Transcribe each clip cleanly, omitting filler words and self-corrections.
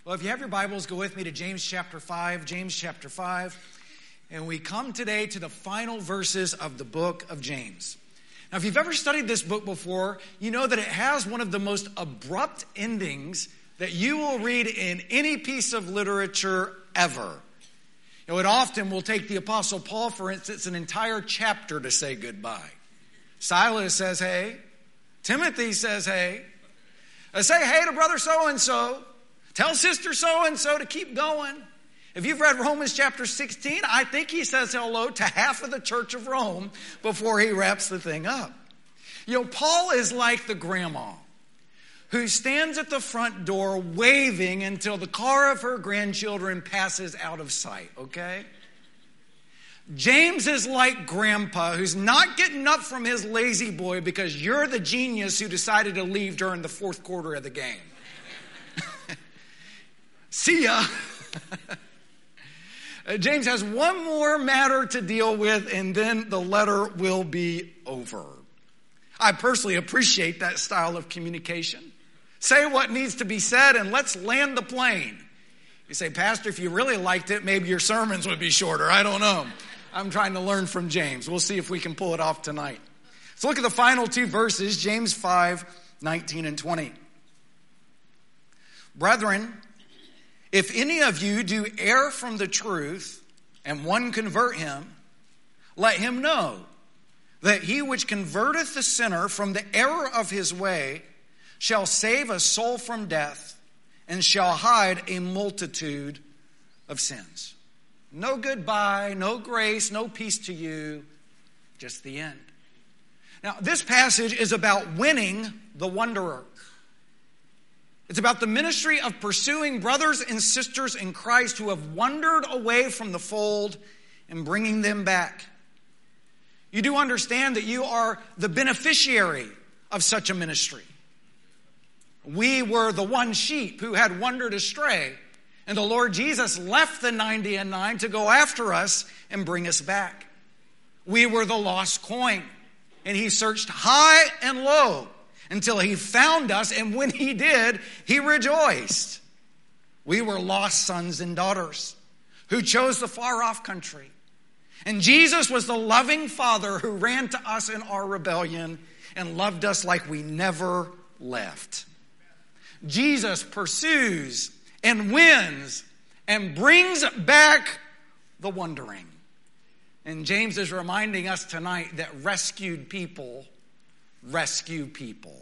Well, if you have your Bibles, go with me to James chapter 5. James chapter 5. And we come today to the final verses of the book of James. Now, if you've ever studied this book before, you know that it has one of the most abrupt endings that you will read in any piece of literature ever. You know, it often will take the Apostle Paul, for instance, an entire chapter to say goodbye. Silas says, hey. Timothy says, hey. Say hey to brother so-and-so. Tell sister so-and-so to keep going. If you've read Romans chapter 16, I think he says hello to half of the church of Rome before he wraps the thing up. You know, Paul is like the grandma who stands at the front door waving until the car of her grandchildren passes out of sight, okay? James is like grandpa who's not getting up from his lazy boy because you're the genius who decided to leave during the fourth quarter of the game. See ya. James has one more matter to deal with, and then the letter will be over. I personally appreciate that style of communication. Say what needs to be said, and let's land the plane. You say, Pastor, if you really liked it, maybe your sermons would be shorter. I don't know. I'm trying to learn from James. We'll see if we can pull it off tonight. So look at the final two verses, James 5, 19 and 20. Brethren, if any of you do err from the truth, and one convert him, let him know that he which converteth the sinner from the error of his way shall save a soul from death, and shall hide a multitude of sins. No goodbye, no grace, no peace to you, just the end. Now, this passage is about winning the wanderer. It's about the ministry of pursuing brothers and sisters in Christ who have wandered away from the fold and bringing them back. You do understand that you are the beneficiary of such a ministry. We were the one sheep who had wandered astray, and the Lord Jesus left the 99 to go after us and bring us back. We were the lost coin, and he searched high and low until he found us, and when he did, he rejoiced. We were lost sons and daughters who chose the far-off country. And Jesus was the loving Father who ran to us in our rebellion and loved us like we never left. Jesus pursues and wins and brings back the wandering. And James is reminding us tonight that rescued people rescue people.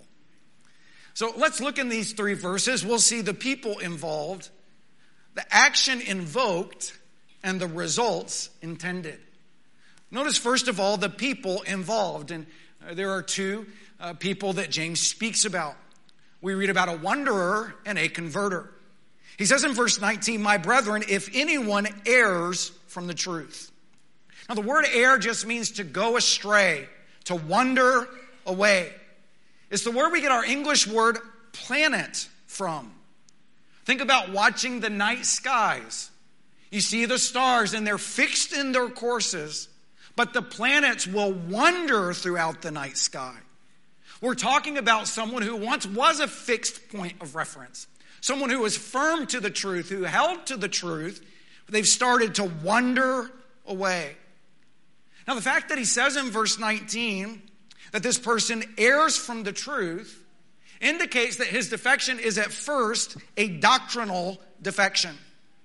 So let's look in these three verses. We'll see the people involved, the action invoked, and the results intended. Notice first of all the people involved. And there are two people that James speaks about. We read about a wanderer and a converter. He says in verse 19, my brethren, if anyone errs from the truth. Now the word err just means to go astray, to wander away. It's the word we get our English word planet from. Think about watching the night skies. You see the stars and they're fixed in their courses, but the planets will wander throughout the night sky. We're talking about someone who once was a fixed point of reference. Someone who was firm to the truth, who held to the truth, but they've started to wander away. Now the fact that he says in verse 19 that this person errs from the truth indicates that his defection is at first a doctrinal defection.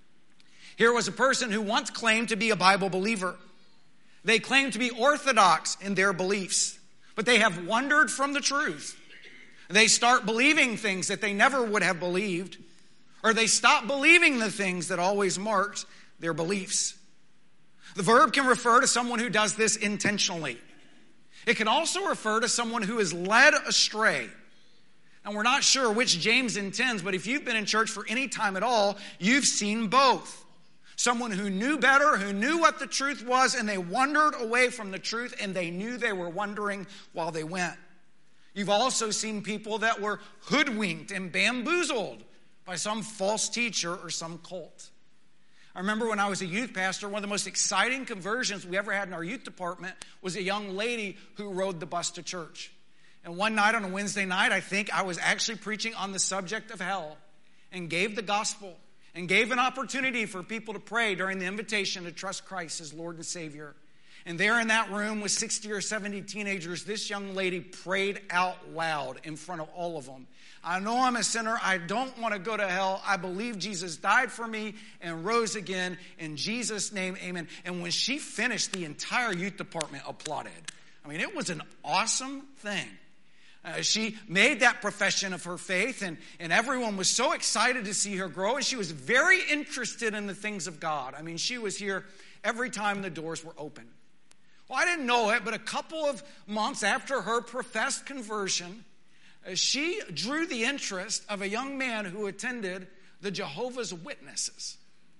Here was a person who once claimed to be a Bible believer. They claimed to be orthodox in their beliefs, but they have wandered from the truth. They start believing things that they never would have believed, or they stop believing the things that always marked their beliefs. The verb can refer to someone who does this intentionally. It can also refer to someone who is led astray. And we're not sure which James intends, but if you've been in church for any time at all, you've seen both. Someone who knew better, who knew what the truth was, and they wandered away from the truth, and they knew they were wandering while they went. You've also seen people that were hoodwinked and bamboozled by some false teacher or some cult. I remember when I was a youth pastor, one of the most exciting conversions we ever had in our youth department was a young lady who rode the bus to church. And one night on a Wednesday night, I think I was actually preaching on the subject of hell and gave the gospel. and gave an opportunity for people to pray during the invitation to trust Christ as Lord and Savior. And there in that room with 60 or 70 teenagers, this young lady prayed out loud in front of all of them. I know I'm a sinner. I don't want to go to hell. I believe Jesus died for me and rose again. In Jesus' name, amen. And when she finished, the entire youth department applauded. I mean, it was an awesome thing. She made that profession of her faith, and everyone was so excited to see her grow, and she was very interested in the things of God. I mean, she was here every time the doors were open. Well, I didn't know it, but a couple of months after her professed conversion, she drew the interest of a young man who attended the Jehovah's Witnesses.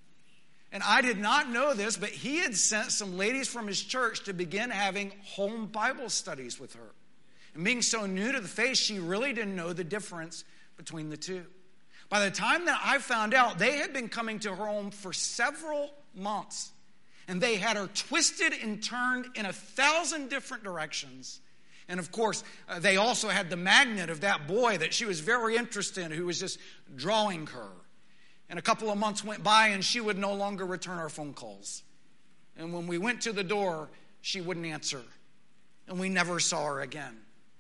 And I did not know this, but he had sent some ladies from his church to begin having home Bible studies with her. And being so new to the faith, she really didn't know the difference between the two. By the time that I found out, they had been coming to her home for several months. And they had her twisted and turned in 1,000 different directions. And of course, they also had the magnet of that boy that she was very interested in, who was just drawing her. And a couple of months went by, and she would no longer return our phone calls. And when we went to the door, she wouldn't answer. And we never saw her again.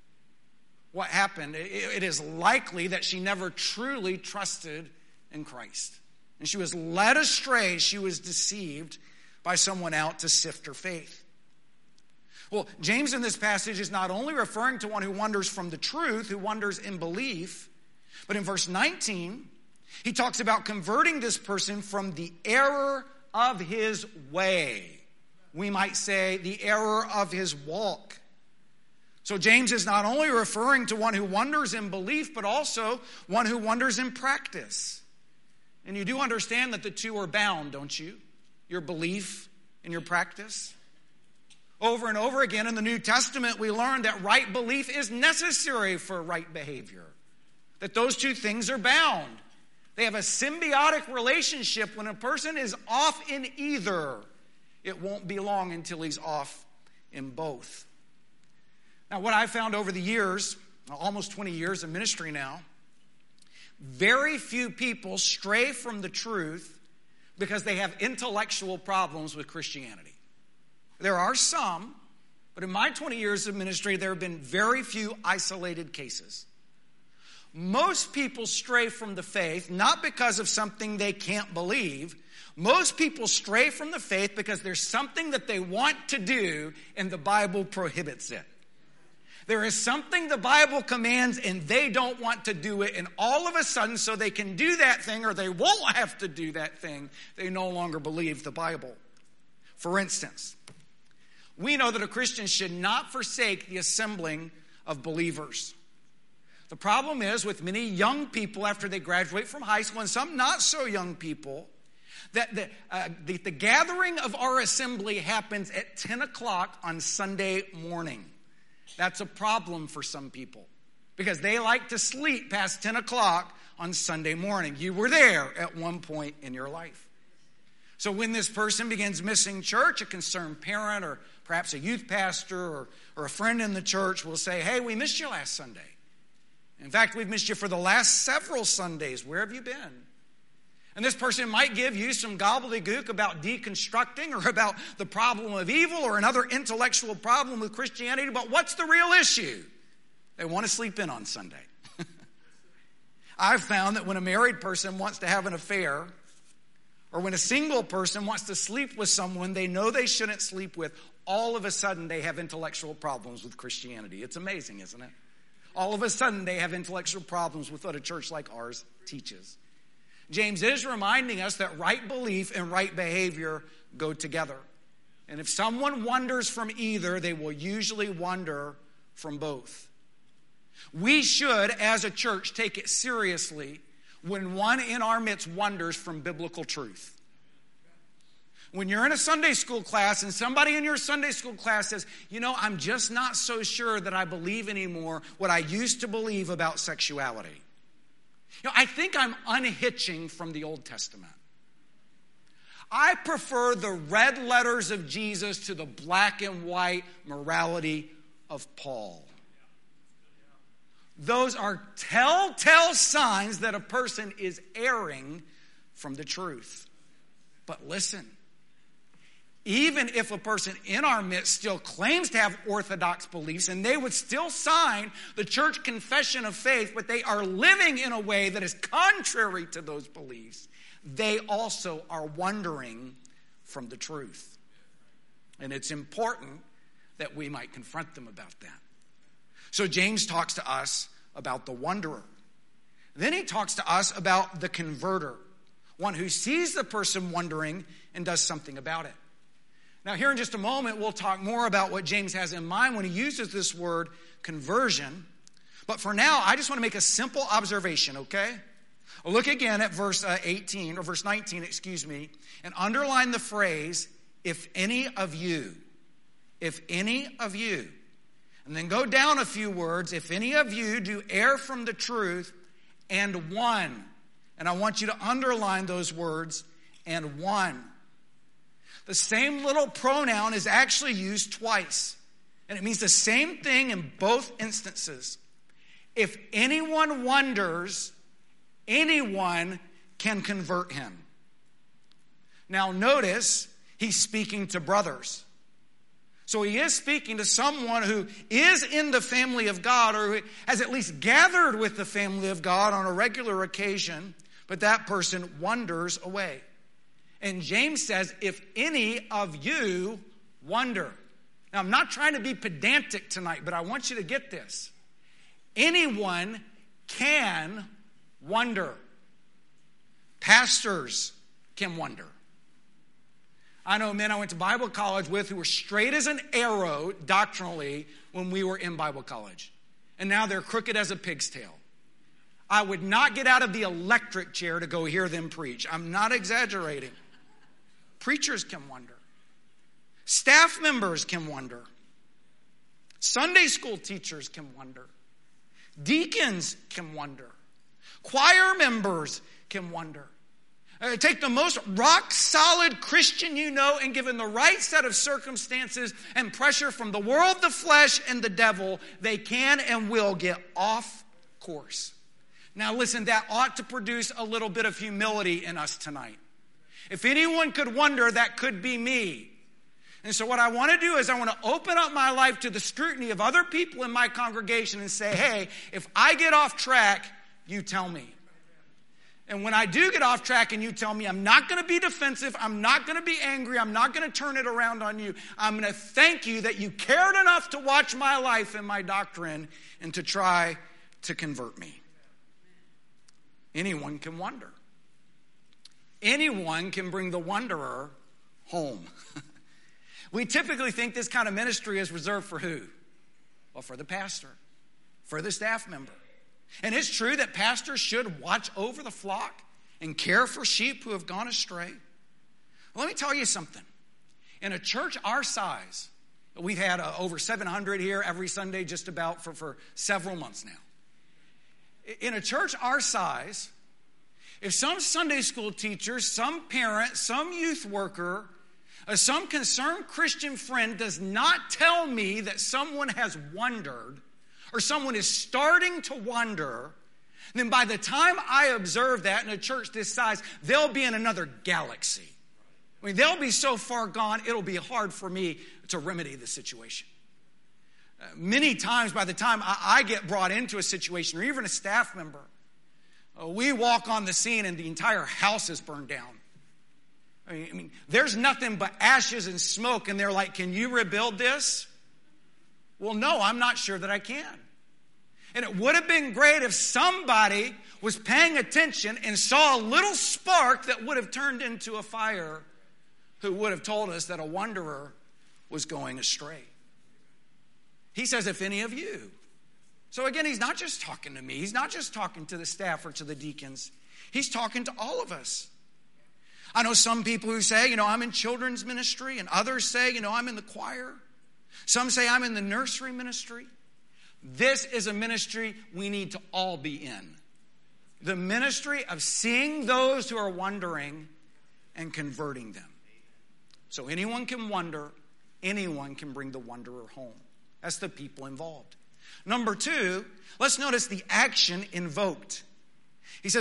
What happened? It is likely that she never truly trusted in Christ. And she was led astray. She was deceived by someone out to sift her faith. Well, James in this passage is not only referring to one who wanders from the truth, who wanders in belief, but in verse 19, he talks about converting this person from the error of his way. We might say the error of his walk. So James is not only referring to one who wanders in belief, but also one who wanders in practice. And you do understand that the two are bound, don't you? Your belief and your practice. Over and over again in the New Testament, we learn that right belief is necessary for right behavior. That those two things are bound. They have a symbiotic relationship. When a person is off in either, it won't be long until he's off in both. Now, what I found over the years, almost 20 years of ministry now, very few people stray from the truth because they have intellectual problems with Christianity. There are some, but in my 20 years of ministry, there have been very few isolated cases. Most people stray from the faith not because of something they can't believe. Most people stray from the faith because there's something that they want to do and the Bible prohibits it. There is something the Bible commands and they don't want to do it, and all of a sudden, so they can do that thing or they won't have to do that thing, they no longer believe the Bible. For instance, we know that a Christian should not forsake the assembling of believers. The problem is with many young people after they graduate from high school, and some not so young people, that the gathering of our assembly happens at 10 o'clock on Sunday morning. That's a problem for some people because they like to sleep past 10 o'clock on Sunday morning. You were there at one point in your life. So when this person begins missing church, a concerned parent or perhaps a youth pastor or a friend in the church will say, hey, we missed you last Sunday. In fact, we've missed you for the last several Sundays. Where have you been? And this person might give you some gobbledygook about deconstructing or about the problem of evil or another intellectual problem with Christianity. But what's the real issue? They want to sleep in on Sunday. I've found that when a married person wants to have an affair or when a single person wants to sleep with someone they know they shouldn't sleep with, all of a sudden they have intellectual problems with Christianity. It's amazing, isn't it? All of a sudden they have intellectual problems with what a church like ours teaches. James is reminding us that right belief and right behavior go together. And if someone wanders from either, they will usually wander from both. We should, as a church, take it seriously when one in our midst wanders from biblical truth. When you're in a Sunday school class and somebody in your Sunday school class says, I'm just not so sure that I believe anymore what I used to believe about sexuality. I think I'm unhitching from the Old Testament. I prefer the red letters of Jesus to the black and white morality of Paul. Those are telltale signs that a person is erring from the truth. But listen, even if a person in our midst still claims to have orthodox beliefs and they would still sign the church confession of faith, but they are living in a way that is contrary to those beliefs, they also are wandering from the truth. And it's important that we might confront them about that. So James talks to us about the wanderer. Then he talks to us about the converter, one who sees the person wandering and does something about it. Now, here in just a moment, we'll talk more about what James has in mind when he uses this word conversion. But for now, I just want to make a simple observation, okay? Look again at verse 19, and underline the phrase, if any of you. If any of you. And then go down a few words. If any of you do err from the truth, and one. And I want you to underline those words, and one. The same little pronoun is actually used twice. And it means the same thing in both instances. If anyone wonders, anyone can convert him. Now notice, he's speaking to brothers. So he is speaking to someone who is in the family of God, or who has at least gathered with the family of God on a regular occasion, but that person wanders away. And James says, if any of you wonder. Now, I'm not trying to be pedantic tonight, but I want you to get this. Anyone can wonder. Pastors can wonder. I know men I went to Bible college with who were straight as an arrow doctrinally when we were in Bible college. And now they're crooked as a pig's tail. I would not get out of the electric chair to go hear them preach. I'm not exaggerating. Preachers can wonder. Staff members can wonder. Sunday school teachers can wonder. Deacons can wonder. Choir members can wonder. Take the most rock-solid Christian you know, and given the right set of circumstances and pressure from the world, the flesh, and the devil, they can and will get off course. Now listen, that ought to produce a little bit of humility in us tonight. If anyone could wonder, that could be me. And so what I want to do is I want to open up my life to the scrutiny of other people in my congregation and say, hey, if I get off track, you tell me. And when I do get off track and you tell me, I'm not going to be defensive, I'm not going to be angry, I'm not going to turn it around on you. I'm going to thank you that you cared enough to watch my life and my doctrine and to try to convert me. Anyone can wonder. Anyone can bring the wanderer home. We typically think this kind of ministry is reserved for who? Well, for the pastor, for the staff member. And it's true that pastors should watch over the flock and care for sheep who have gone astray. Well, let me tell you something. In a church our size, we've had over 700 here every Sunday just about for several months now. In a church our size, if some Sunday school teacher, some parent, some youth worker, some concerned Christian friend does not tell me that someone has wandered or someone is starting to wander, then by the time I observe that in a church this size, they'll be in another galaxy. I mean, they'll be so far gone, it'll be hard for me to remedy the situation. Many times by the time I get brought into a situation, or even a staff member, we walk on the scene and the entire house is burned down. I mean, there's nothing but ashes and smoke, and they're like, can you rebuild this? Well, no, I'm not sure that I can. And it would have been great if somebody was paying attention and saw a little spark that would have turned into a fire, who would have told us that a wanderer was going astray. He says, if any of you. So again, he's not just talking to me. He's not just talking to the staff or to the deacons. He's talking to all of us. I know some people who say, I'm in children's ministry, and others say, I'm in the choir. Some say I'm in the nursery ministry. This is a ministry we need to all be in. The ministry of seeing those who are wandering and converting them. So anyone can wonder, anyone can bring the wanderer home. That's the people involved. Number two, let's notice the action invoked. He says, if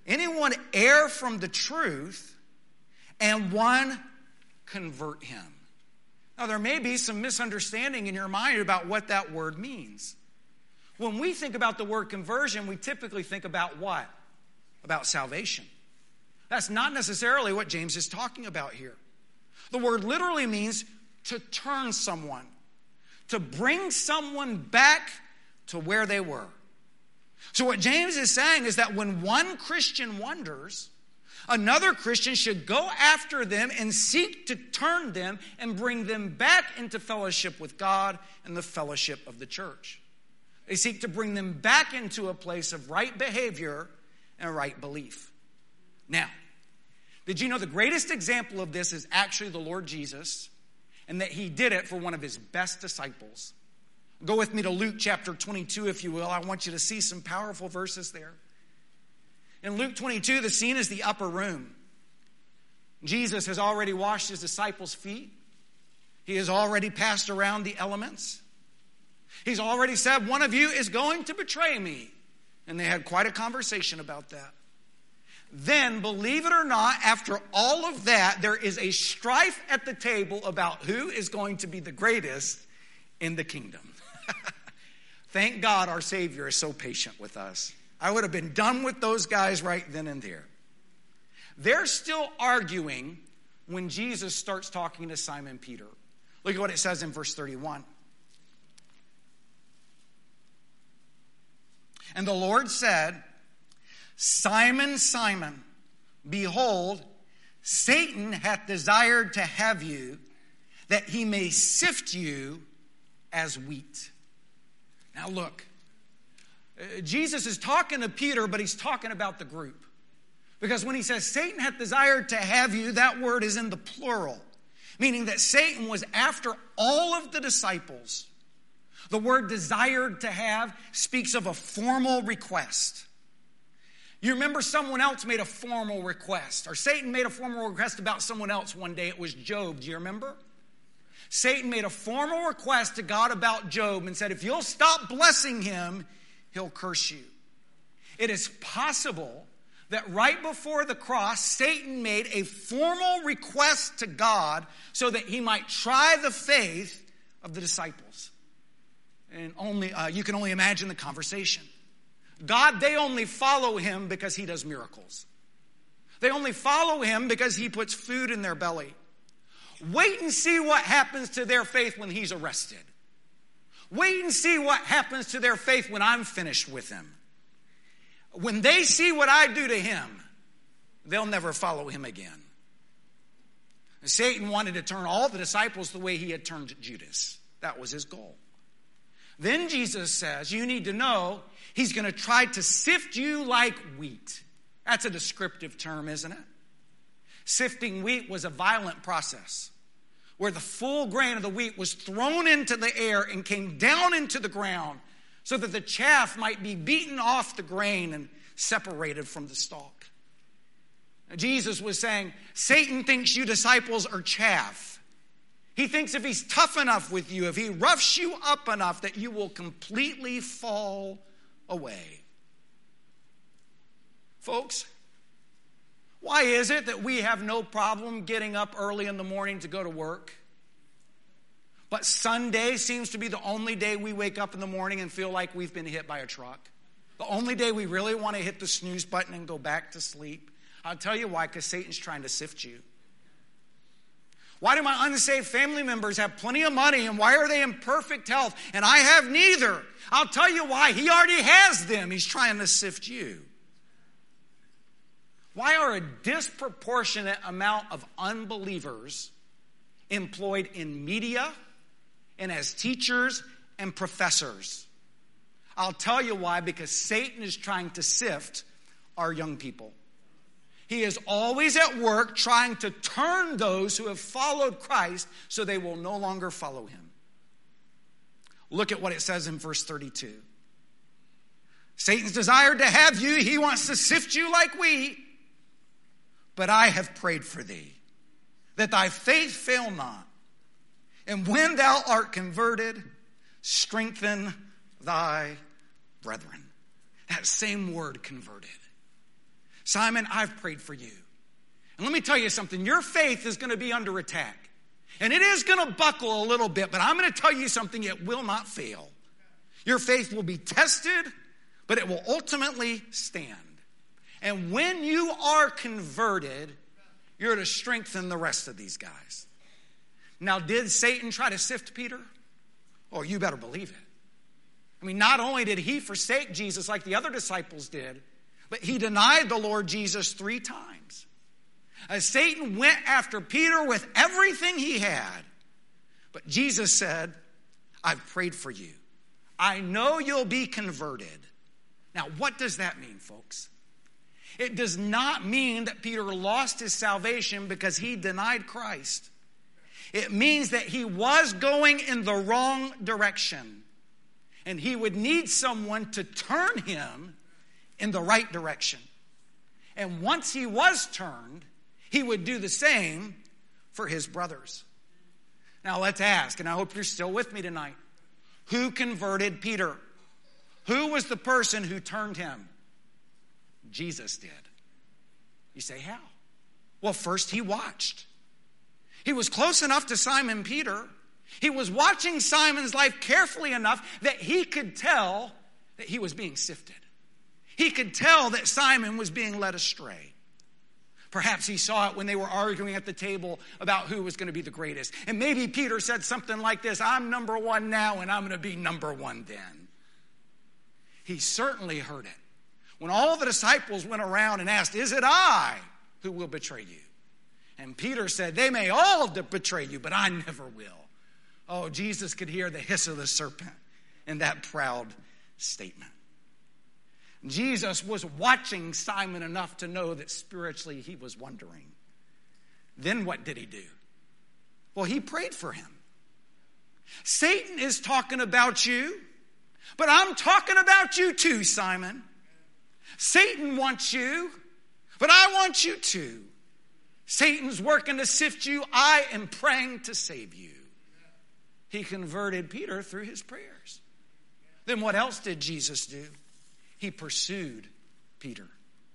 anyone err from the truth and one convert him? Now, there may be some misunderstanding in your mind about what that word means. When we think about the word conversion, we typically think about what? About salvation. That's not necessarily what James is talking about here. The word literally means to turn someone, to bring someone back to where they were. So what James is saying is that when one Christian wanders, another Christian should go after them and seek to turn them and bring them back into fellowship with God and the fellowship of the church. They seek to bring them back into a place of right behavior and right belief. Now, did you know the greatest example of this is actually the Lord Jesus, and that he did it for one of his best disciples? Go with me to Luke chapter 22, if you will. I want you to see some powerful verses there. In Luke 22, the scene is the upper room. Jesus has already washed his disciples' feet. He has already passed around the elements. He's already said, one of you is going to betray me. And they had quite a conversation about that. Then, believe it or not, after all of that, there is a strife at the table about who is going to be the greatest in the kingdom. Thank God our Savior is so patient with us. I would have been done with those guys right then and there. They're still arguing when Jesus starts talking to Simon Peter. Look at what it says in verse 31. And the Lord said, Simon, Simon, behold, Satan hath desired to have you, that he may sift you as wheat. Now look, Jesus is talking to Peter, but he's talking about the group. Because when he says Satan hath desired to have you, that word is in the plural, meaning that Satan was after all of the disciples. The word desired to have speaks of a formal request. You remember someone else made a formal request, or Satan made a formal request about someone else one day. It was Job. Do you remember? Satan made a formal request to God about Job and said, if you'll stop blessing him, he'll curse you. It is possible that right before the cross, Satan made a formal request to God so that he might try the faith of the disciples. And you can only imagine the conversation. God, they only follow him because he does miracles. They only follow him because he puts food in their belly. Wait and see what happens to their faith when he's arrested. Wait and see what happens to their faith when I'm finished with him. When they see what I do to him, they'll never follow him again. And Satan wanted to turn all the disciples the way he had turned Judas. That was his goal. Then Jesus says, you need to know he's going to try to sift you like wheat. That's a descriptive term, isn't it? Sifting wheat was a violent process where the full grain of the wheat was thrown into the air and came down into the ground so that the chaff might be beaten off the grain and separated from the stalk. Now, Jesus was saying, Satan thinks you disciples are chaff. He thinks if he's tough enough with you, if he roughs you up enough, that you will completely fall away. Folks, why is it that we have no problem getting up early in the morning to go to work? But Sunday seems to be the only day we wake up in the morning and feel like we've been hit by a truck. The only day we really want to hit the snooze button and go back to sleep. I'll tell you why, because Satan's trying to sift you. Why do my unsaved family members have plenty of money and why are they in perfect health and I have neither? I'll tell you why. He already has them. He's trying to sift you. Why are a disproportionate amount of unbelievers employed in media and as teachers and professors? I'll tell you why, because Satan is trying to sift our young people. He is always at work trying to turn those who have followed Christ so they will no longer follow him. Look at what it says in verse 32. Satan's desired to have you. He wants to sift you like wheat. But I have prayed for thee, that thy faith fail not. And when thou art converted, strengthen thy brethren. That same word, converted. Simon, I've prayed for you. And let me tell you something, your faith is going to be under attack. And it is going to buckle a little bit, but I'm going to tell you something, it will not fail. Your faith will be tested, but it will ultimately stand. And when you are converted, you're to strengthen the rest of these guys. Now, did Satan try to sift Peter? Oh, you better believe it. I mean, not only did he forsake Jesus like the other disciples did, but he denied the Lord Jesus 3 times. As Satan went after Peter with everything he had. But Jesus said, I've prayed for you. I know you'll be converted. Now, what does that mean, folks? It does not mean that Peter lost his salvation because he denied Christ. It means that he was going in the wrong direction. And he would need someone to turn him in the right direction. And once he was turned, he would do the same for his brothers. Now let's ask, and I hope you're still with me tonight. Who converted Peter? Who was the person who turned him? Jesus did. You say, how? Well, first he watched. He was close enough to Simon Peter. He was watching Simon's life carefully enough that he could tell that he was being sifted. He could tell that Simon was being led astray. Perhaps he saw it when they were arguing at the table about who was going to be the greatest. And maybe Peter said something like this, I'm number one now and I'm going to be number one then. He certainly heard it. When all the disciples went around and asked, is it I who will betray you? And Peter said, they may all betray you, but I never will. Oh, Jesus could hear the hiss of the serpent in that proud statement. Jesus was watching Simon enough to know that spiritually he was wondering. Then what did he do? Well, he prayed for him. Satan is talking about you, but I'm talking about you too, Simon. Satan wants you, but I want you too. Satan's working to sift you. I am praying to save you. He converted Peter through his prayers. Then what else did Jesus do? He pursued Peter.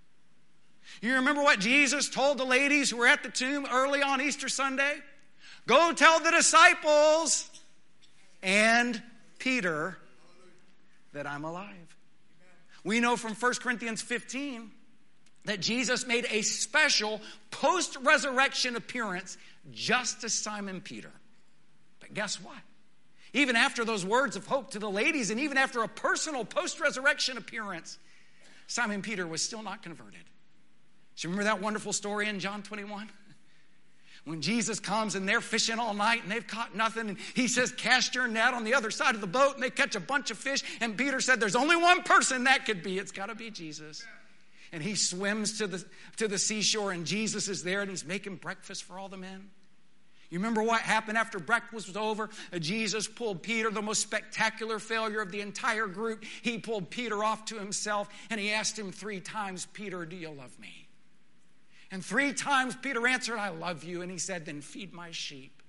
You remember what Jesus told the ladies who were at the tomb early on Easter Sunday? Go tell the disciples and Peter that I'm alive. We know from 1 Corinthians 15 that Jesus made a special post-resurrection appearance just to Simon Peter. But guess what? Even after those words of hope to the ladies, and even after a personal post-resurrection appearance, Simon Peter was still not converted. Do you remember that wonderful story in John 21? When Jesus comes and they're fishing all night and they've caught nothing, and he says, cast your net on the other side of the boat, and they catch a bunch of fish, and Peter said, there's only one person that could be. It's got to be Jesus. And he swims to the seashore, and Jesus is there, and he's making breakfast for all the men. You remember what happened after breakfast was over? Jesus pulled Peter, the most spectacular failure of the entire group. He pulled Peter off to himself, and he asked him 3 times, Peter, do you love me? And 3 times Peter answered, I love you. And he said, then feed my sheep.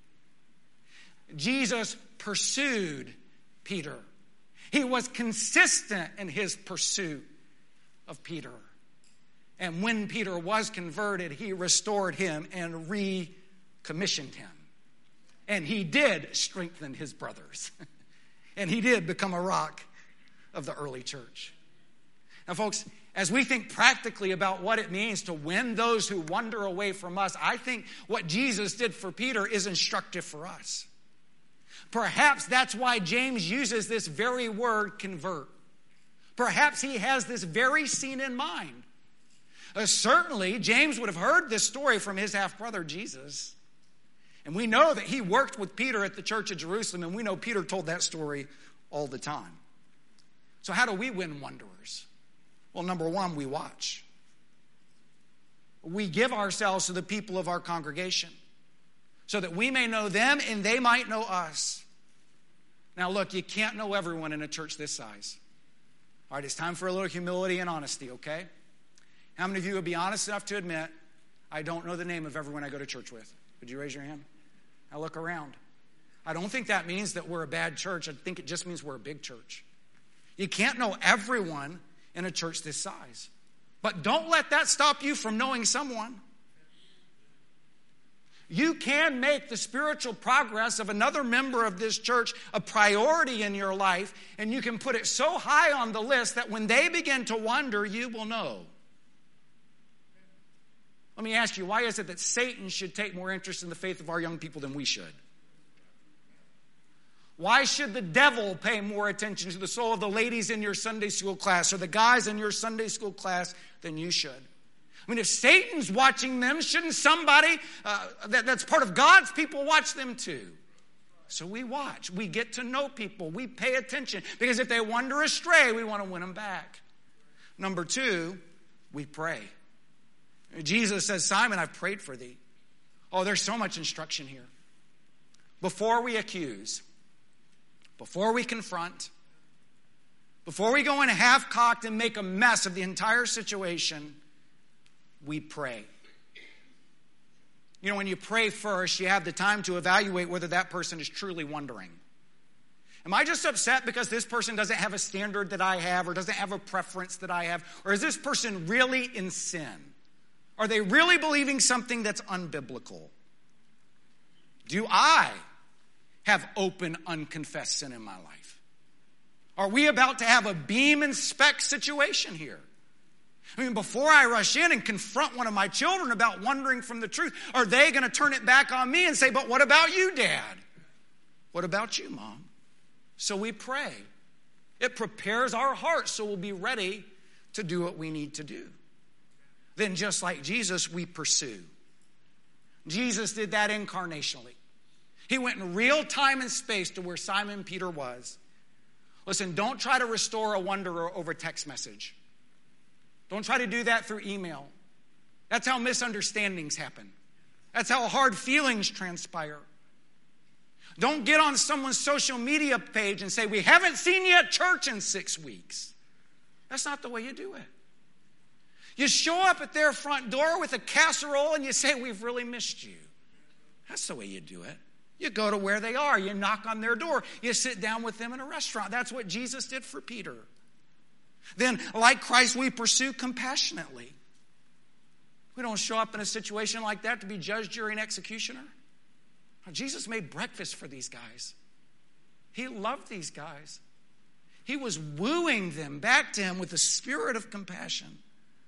Jesus pursued Peter. He was consistent in his pursuit of Peter. And when Peter was converted, he restored him and recommissioned him. And he did strengthen his brothers. And he did become a rock of the early church. Now, folks, as we think practically about what it means to win those who wander away from us, I think what Jesus did for Peter is instructive for us. Perhaps that's why James uses this very word, convert. Perhaps he has this very scene in mind. Certainly, James would have heard this story from his half-brother, Jesus. And we know that he worked with Peter at the church of Jerusalem, and we know Peter told that story all the time. So how do we win wanderers? Well, number one, we watch. We give ourselves to the people of our congregation so that we may know them and they might know us. Now, look, you can't know everyone in a church this size. All right, it's time for a little humility and honesty, okay? How many of you would be honest enough to admit, I don't know the name of everyone I go to church with? Would you raise your hand? Now look around. I don't think that means that we're a bad church. I think it just means we're a big church. You can't know everyone in a church this size. But don't let that stop you from knowing someone. You can make the spiritual progress of another member of this church a priority in your life, and you can put it so high on the list that when they begin to wonder, you will know. Let me ask you, why is it that Satan should take more interest in the faith of our young people than we should? Why should the devil pay more attention to the soul of the ladies in your Sunday school class or the guys in your Sunday school class than you should? I mean, if Satan's watching them, shouldn't somebody that's part of God's people watch them too? So we watch. We get to know people. We pay attention. Because if they wander astray, we want to win them back. Number 2, we pray. Jesus says, Simon, I've prayed for thee. Oh, there's so much instruction here. Before we accuse, before we confront, before we go in half-cocked and make a mess of the entire situation, we pray. You know, when you pray first, you have the time to evaluate whether that person is truly wondering. Am I just upset because this person doesn't have a standard that I have or doesn't have a preference that I have? Or is this person really in sin? Are they really believing something that's unbiblical? Do I have open, unconfessed sin in my life? Are we about to have a beam and speck situation here? I mean, before I rush in and confront one of my children about wandering from the truth, are they going to turn it back on me and say, but what about you, Dad? What about you, Mom? So we pray. It prepares our hearts so we'll be ready to do what we need to do. Then just like Jesus, we pursue. Jesus did that incarnationally. He went in real time and space to where Simon Peter was. Listen, don't try to restore a wanderer over text message. Don't try to do that through email. That's how misunderstandings happen. That's how hard feelings transpire. Don't get on someone's social media page and say, we haven't seen you at church in 6 weeks. That's not the way you do it. You show up at their front door with a casserole and you say, we've really missed you. That's the way you do it. You go to where they are. You knock on their door. You sit down with them in a restaurant. That's what Jesus did for Peter. Then, like Christ, we pursue compassionately. We don't show up in a situation like that to be judge, jury, and executioner. Jesus made breakfast for these guys. He loved these guys. He was wooing them back to him with a spirit of compassion.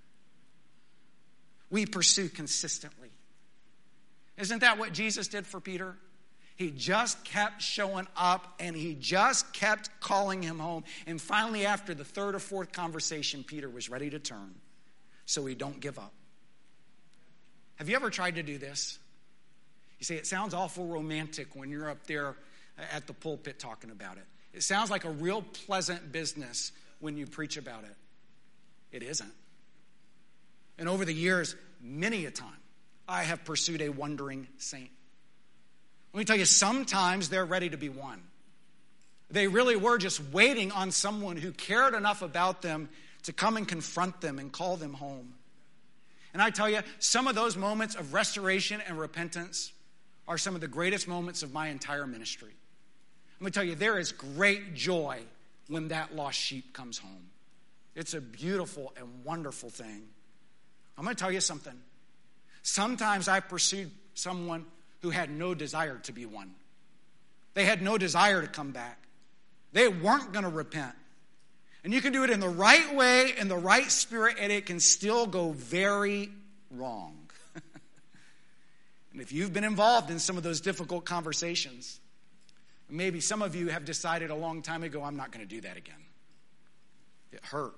We pursue consistently. Isn't that what Jesus did for Peter? He just kept showing up and he just kept calling him home. And finally, after the 3rd or 4th conversation, Peter was ready to turn. So we don't give up. Have you ever tried to do this? You say, it sounds awful romantic when you're up there at the pulpit talking about it. It sounds like a real pleasant business when you preach about it. It isn't. And over the years, many a time, I have pursued a wandering saint. Let me tell you, sometimes they're ready to be won. They really were just waiting on someone who cared enough about them to come and confront them and call them home. And I tell you, some of those moments of restoration and repentance are some of the greatest moments of my entire ministry. Let me tell you, there is great joy when that lost sheep comes home. It's a beautiful and wonderful thing. I'm going to tell you something. Sometimes I pursued someone who had no desire to be won. They had no desire to come back. They weren't going to repent. And you can do it in the right way, in the right spirit, and it can still go very wrong. And if you've been involved in some of those difficult conversations, maybe some of you have decided a long time ago, I'm not going to do that again. It hurt.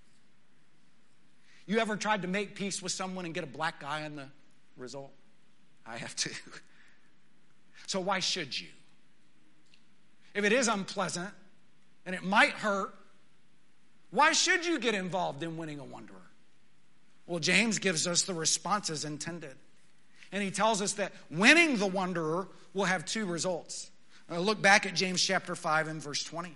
You ever tried to make peace with someone and get a black eye on the result? I have too. So why should you? If it is unpleasant and it might hurt, why should you get involved in winning a wanderer? Well, James gives us the responses intended. And he tells us that winning the wanderer will have 2 results. Look back at James chapter 5 and verse 20.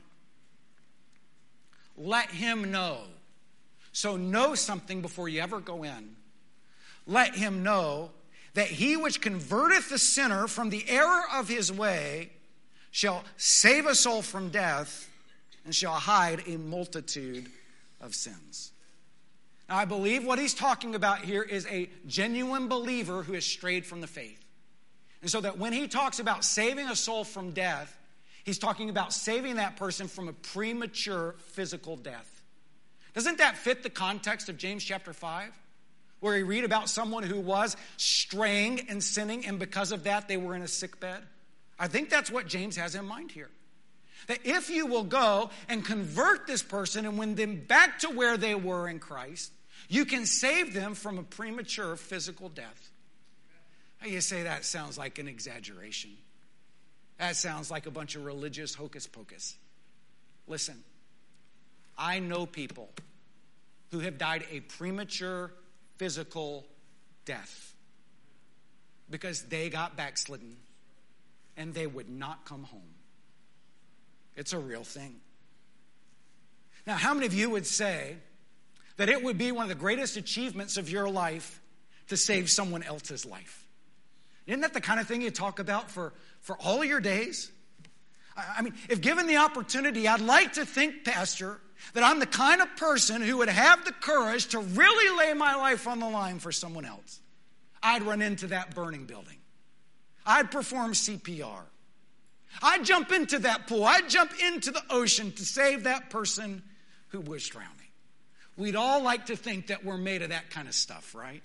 Let him know. So know something before you ever go in. Let him know that he which converteth the sinner from the error of his way shall save a soul from death and shall hide a multitude of sins. Now, I believe what he's talking about here is a genuine believer who has strayed from the faith. And so that when he talks about saving a soul from death, he's talking about saving that person from a premature physical death. Doesn't that fit the context of James chapter 5? Where we read about someone who was straying and sinning, and because of that, they were in a sick bed. I think that's what James has in mind here. That if you will go and convert this person and win them back to where they were in Christ, you can save them from a premature physical death. Now you say that sounds like an exaggeration. That sounds like a bunch of religious hocus pocus. Listen, I know people who have died a premature physical death because they got backslidden and they would not come home. It's a real thing. Now, how many of you would say that it would be one of the greatest achievements of your life to save someone else's life? Isn't that the kind of thing you talk about for all of your days? I mean, if given the opportunity, I'd like to think, Pastor, that I'm the kind of person who would have the courage to really lay my life on the line for someone else. I'd run into that burning building. I'd perform CPR. I'd jump into that pool. I'd jump into the ocean to save that person who was drowning. We'd all like to think that we're made of that kind of stuff, right?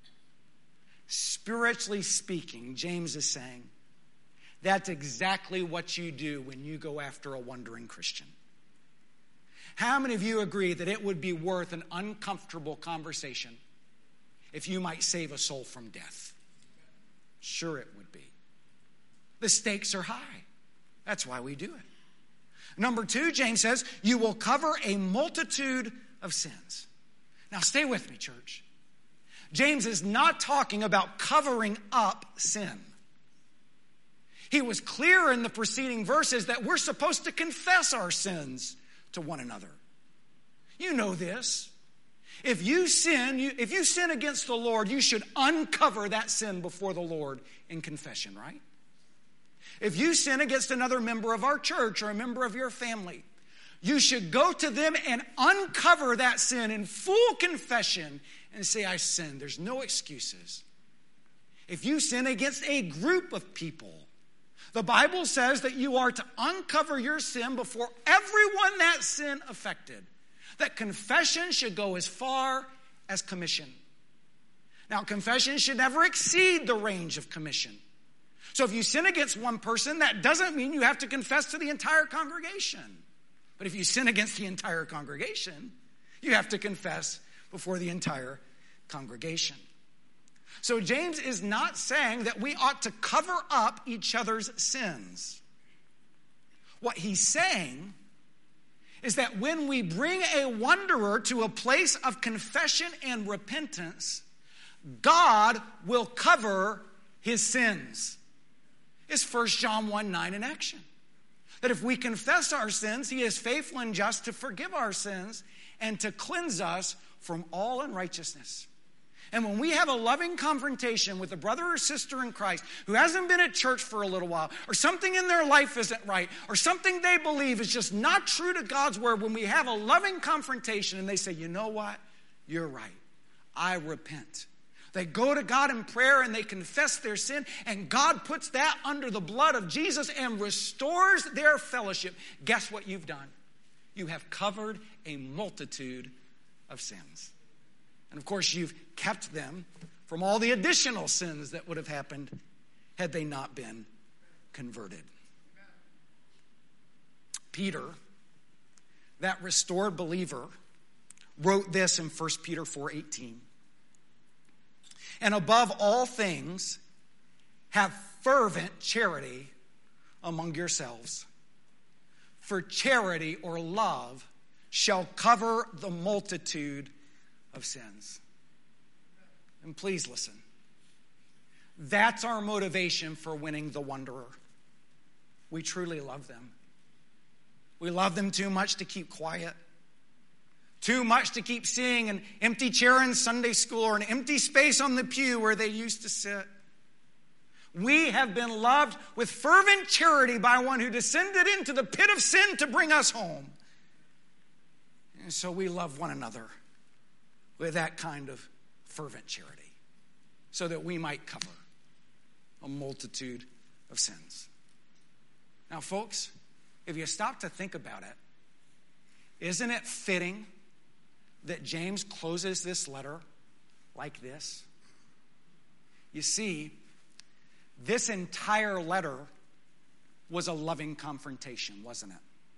Spiritually speaking, James is saying, that's exactly what you do when you go after a wandering Christian. How many of you agree that it would be worth an uncomfortable conversation if you might save a soul from death? Sure it would be. The stakes are high. That's why we do it. Number 2, James says, you will cover a multitude of sins. Now stay with me, church. James is not talking about covering up sin. He was clear in the preceding verses that we're supposed to confess our sins to one another. You know this. If you sin against the Lord, you should uncover that sin before the Lord in confession, right? If you sin against another member of our church or a member of your family, you should go to them and uncover that sin in full confession and say, I sinned. There's no excuses. If you sin against a group of people, the Bible says that you are to uncover your sin before everyone that sin affected. That confession should go as far as commission. Now, confession should never exceed the range of commission. So if you sin against one person, that doesn't mean you have to confess to the entire congregation. But if you sin against the entire congregation, you have to confess before the entire congregation. So James is not saying that we ought to cover up each other's sins. What he's saying is that when we bring a wanderer to a place of confession and repentance, God will cover his sins. It's 1 John 1:9 in action. That if we confess our sins, he is faithful and just to forgive our sins and to cleanse us from all unrighteousness. And when we have a loving confrontation with a brother or sister in Christ who hasn't been at church for a little while, or something in their life isn't right, or something they believe is just not true to God's word, when we have a loving confrontation and they say, you know what? You're right. I repent. They go to God in prayer and they confess their sin, and God puts that under the blood of Jesus and restores their fellowship. Guess what you've done? You have covered a multitude of sins. And of course, you've kept them from all the additional sins that would have happened had they not been converted. Peter, that restored believer, wrote this in 1 Peter 4:18. And above all things, have fervent charity among yourselves. For charity or love shall cover the multitude of sins. And please listen. That's our motivation for winning the wanderer. We truly love them. We love them too much to keep quiet. Too much to keep seeing an empty chair in Sunday school or an empty space on the pew where they used to sit. We have been loved with fervent charity by one who descended into the pit of sin to bring us home. And so we love one another with that kind of fervent charity so that we might cover a multitude of sins. Now, folks, if you stop to think about it, isn't it fitting that James closes this letter like this? You see, this entire letter was a loving confrontation, wasn't it?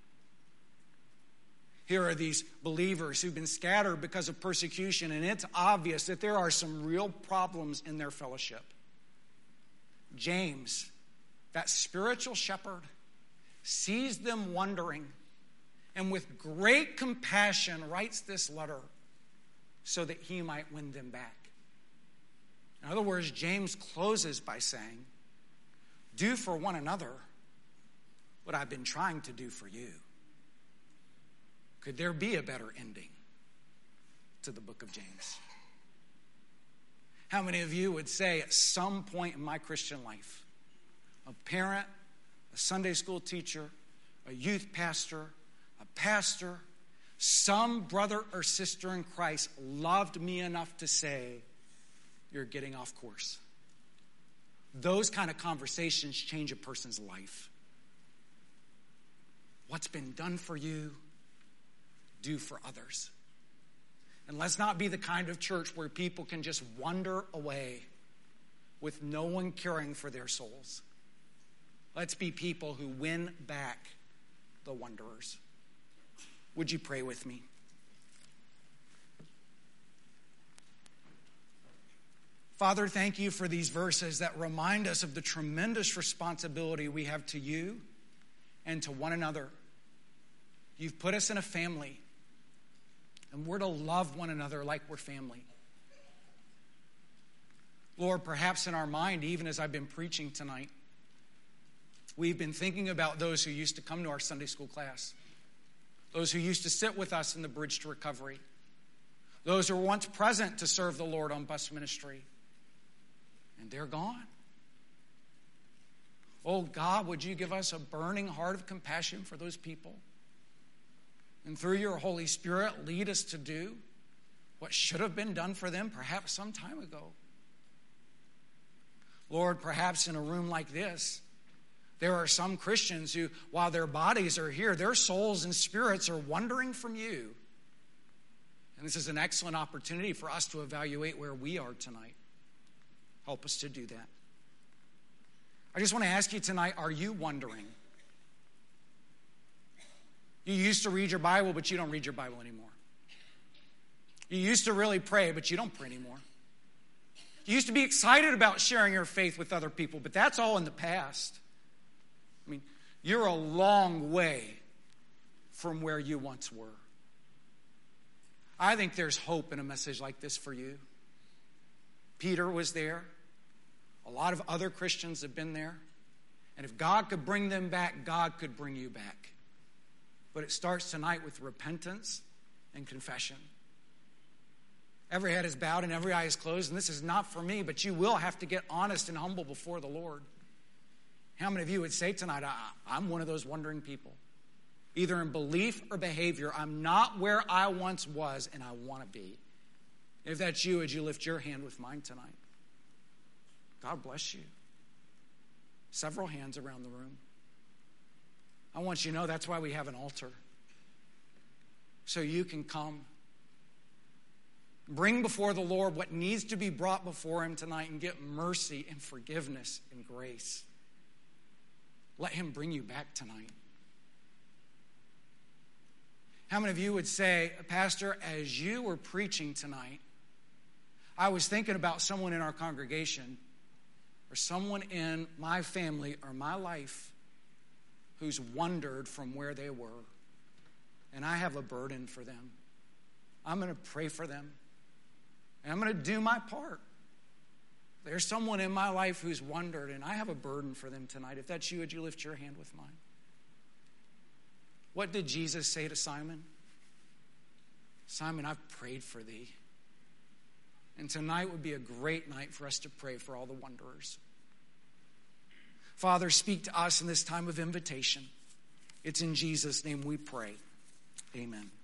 Here are these believers who've been scattered because of persecution, and it's obvious that there are some real problems in their fellowship. James, that spiritual shepherd, sees them wandering, and with great compassion writes this letter so that he might win them back. In other words, James closes by saying, do for one another what I've been trying to do for you. Could there be a better ending to the book of James? How many of you would say at some point in my Christian life, a parent, a Sunday school teacher, a youth pastor, a pastor, some brother or sister in Christ loved me enough to say, you're getting off course? Those kind of conversations change a person's life. What's been done for you, do for others. And let's not be the kind of church where people can just wander away with no one caring for their souls. Let's be people who win back the wanderers. Would you pray with me? Father, thank you for these verses that remind us of the tremendous responsibility we have to you and to one another. You've put us in a family, and we're to love one another like we're family. Lord, perhaps in our mind, even as I've been preaching tonight, we've been thinking about those who used to come to our Sunday school class, those who used to sit with us in the Bridge to Recovery, those who were once present to serve the Lord on bus ministry, and they're gone. Oh God, would you give us a burning heart of compassion for those people? And through your Holy Spirit, lead us to do what should have been done for them perhaps some time ago. Lord, perhaps in a room like this, there are some Christians who, while their bodies are here, their souls and spirits are wandering from you. And this is an excellent opportunity for us to evaluate where we are tonight. Help us to do that. I just want to ask you tonight, are you wondering? You used to read your Bible, but you don't read your Bible anymore. You used to really pray, but you don't pray anymore. You used to be excited about sharing your faith with other people, but that's all in the past. I mean, you're a long way from where you once were. I think there's hope in a message like this for you. Peter was there. A lot of other Christians have been there. And if God could bring them back, God could bring you back. But it starts tonight with repentance and confession. Every head is bowed and every eye is closed. And this is not for me, but you will have to get honest and humble before the Lord. How many of you would say tonight, I'm one of those wandering people? Either in belief or behavior, I'm not where I once was and I want to be. If that's you, would you lift your hand with mine tonight? God bless you. Several hands around the room. I want you to know that's why we have an altar. So you can come. Bring before the Lord what needs to be brought before him tonight and get mercy and forgiveness and grace. Let him bring you back tonight. How many of you would say, Pastor, as you were preaching tonight, I was thinking about someone in our congregation or someone in my family or my life who's wandered from where they were, and I have a burden for them. I'm going to pray for them, and I'm going to do my part. There's someone in my life who's wandered, and I have a burden for them tonight. If that's you, would you lift your hand with mine? What did Jesus say to Simon? Simon, I've prayed for thee. And tonight would be a great night for us to pray for all the wanderers. Father, speak to us in this time of invitation. It's in Jesus' name we pray. Amen.